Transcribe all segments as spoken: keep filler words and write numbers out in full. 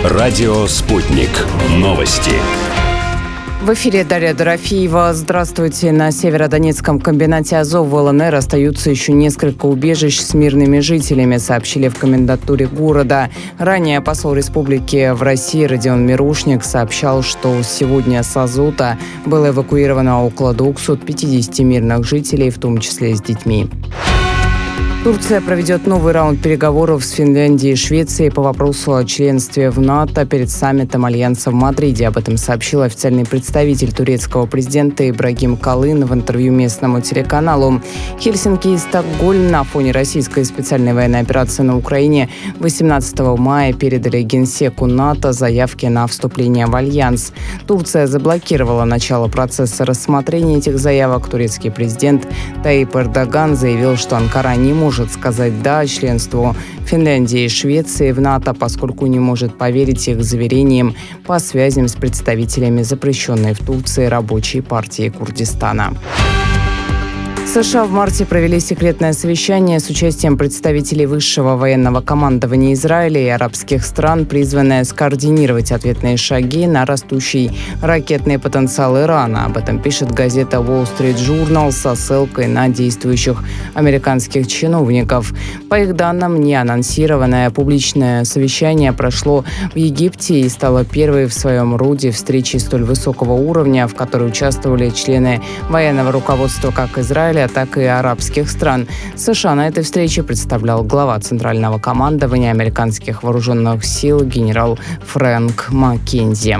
Радио «Спутник». Новости. В эфире Дарья Дорофеева. Здравствуйте. На северодонецком комбинате «Азов» в ЛНР остаются еще несколько убежищ с мирными жителями, сообщили в комендатуре города. Ранее посол республики в России Родион Мирошник сообщал, что сегодня с Азота было эвакуировано около двухсот пятидесяти мирных жителей, в том числе с детьми. Турция проведет новый раунд переговоров с Финляндией и Швецией по вопросу о членстве в НАТО перед саммитом Альянса в Мадриде. Об этом сообщил официальный представитель турецкого президента Ибрагим Калын в интервью местному телеканалу. Хельсинки и Стокгольм на фоне российской специальной военной операции на Украине восемнадцатого мая передали генсеку НАТО заявки на вступление в Альянс. Турция заблокировала начало процесса рассмотрения этих заявок. Турецкий президент Таип Эрдоган заявил, что Анкара не может может сказать «да» членству Финляндии и Швеции в НАТО, поскольку не может поверить их заверениям по связям с представителями запрещенной в Турции рабочей партии Курдистана. США в марте провели секретное совещание с участием представителей высшего военного командования Израиля и арабских стран, призванное скоординировать ответные шаги на растущий ракетный потенциал Ирана. Об этом пишет газета Wall Street Journal со ссылкой на действующих американских чиновников. По их данным, неанонсированное публичное совещание прошло в Египте и стало первой в своем роде встречей столь высокого уровня, в которой участвовали члены военного руководства как Израиля, так и арабских стран. США на этой встрече представлял глава Центрального командования американских вооруженных сил генерал Фрэнк Маккензи.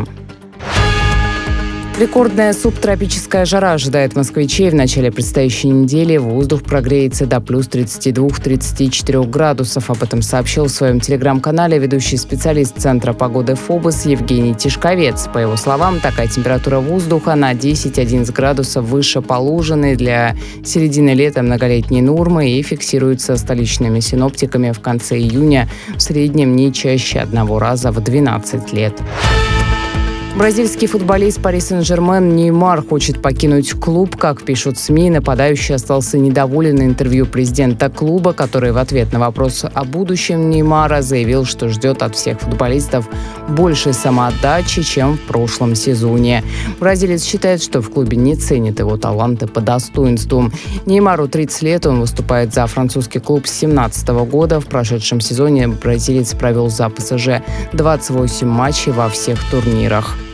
Рекордная субтропическая жара ожидает москвичей. В начале предстоящей недели воздух прогреется до плюс тридцати двух — тридцати четырёх градусов. Об этом сообщил в своем телеграм-канале ведущий специалист Центра погоды ФОБОС Евгений Тишковец. По его словам, такая температура воздуха на десять-одиннадцать градусов выше положенной для середины лета многолетней нормы и фиксируется столичными синоптиками в конце июня в среднем не чаще одного раза в двенадцать лет. Бразильский футболист Пари Сен-Жермен Неймар хочет покинуть клуб. Как пишут СМИ, нападающий остался недоволен интервью президента клуба, который в ответ на вопрос о будущем Неймара заявил, что ждет от всех футболистов большей самоотдачи, чем в прошлом сезоне. Бразилец считает, что в клубе не ценят его таланты по достоинству. Неймару тридцать лет, он выступает за французский клуб с две тысячи семнадцатого года. В прошедшем сезоне бразилец провел за ПСЖ двадцать восемь матчей во всех турнирах.